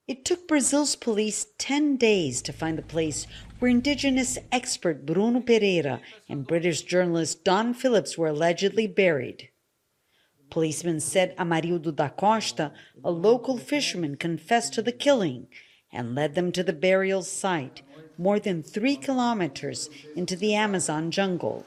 It took Brazil's police 10 days to find the place where indigenous expert Bruno Pereira and British journalist Don Phillips were allegedly buried. Policemen said Amarildo da Costa, a local fisherman, confessed to the killing and led them to the burial site, more than 3 kilometers into the Amazon jungle.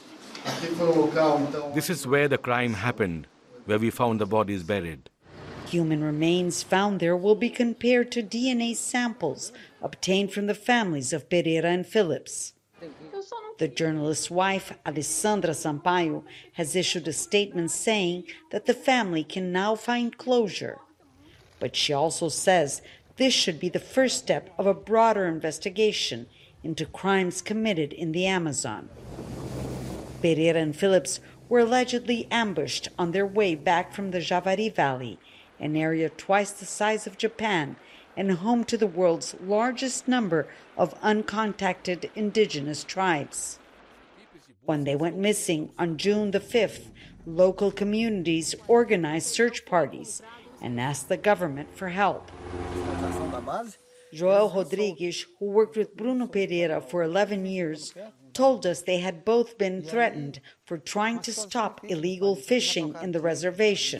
This is where the crime happened, where we found the bodies buried. Human remains found there will be compared to DNA samples obtained from the families of Pereira and Phillips. The journalist's wife, Alessandra Sampaio, has issued a statement saying that the family can now find closure. But she also says this should be the first step of a broader investigation into crimes committed in the Amazon. Pereira and Phillips were allegedly ambushed on their way back from the Javari Valley, an area twice the size of Japan and home to the world's largest number of uncontacted indigenous tribes. When they went missing on June the 5th, local communities organized search parties and asked the government for help. Joel Rodrigues, who worked with Bruno Pereira for 11 years, told us they had both been threatened for trying to stop illegal fishing in the reservation.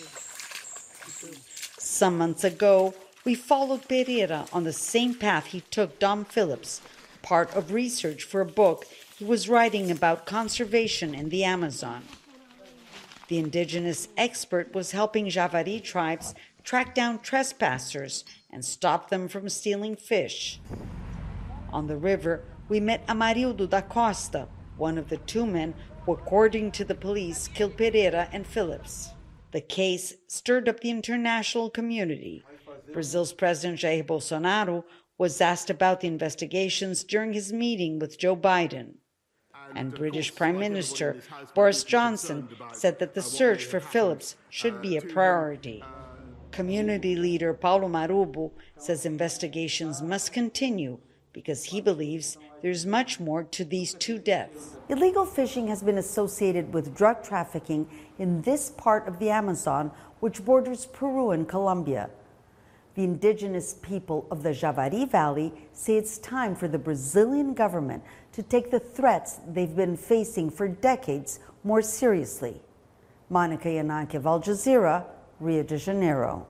Some months ago, we followed Pereira on the same path he took Dom Phillips, part of research for a book he was writing about conservation in the Amazon. The indigenous expert was helping Javari tribes track down trespassers and stop them from stealing fish. On the river, we met Amarildo da Costa, one of the 2 men who, according to the police, killed Pereira and Phillips. The case stirred up the international community. Brazil's President Jair Bolsonaro was asked about the investigations during his meeting with Joe Biden. And British Prime Minister Boris Johnson said that the search for Phillips should be a priority. Community leader Paulo Marubo says investigations must continue because he believes there's much more to these 2 deaths. Illegal fishing has been associated with drug trafficking in this part of the Amazon, which borders Peru and Colombia. The indigenous people of the Javari Valley say it's time for the Brazilian government to take the threats they've been facing for decades more seriously. Monica Yanakiev, Al Jazeera, Rio de Janeiro.